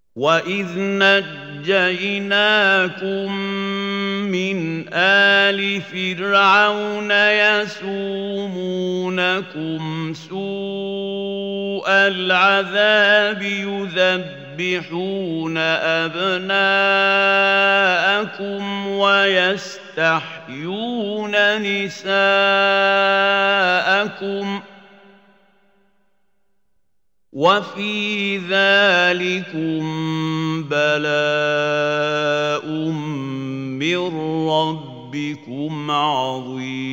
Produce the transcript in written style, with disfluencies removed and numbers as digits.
وَإِذْ نَجَّيْنَاكُم مِّنْ آلِ فِرْعَوْنَ يَسُومُونَكُمْ سُوءَ الْعَذَابِ يُذَبِّحُونَ أَبْنَاءَكُمْ وَيَسْتَحْيُونَ نِسَاءَكُمْ ۚ وَفِي ذَٰلِكُم بَلَاءٌ مِّن رَّبِّكُمْ عَظِيمٌ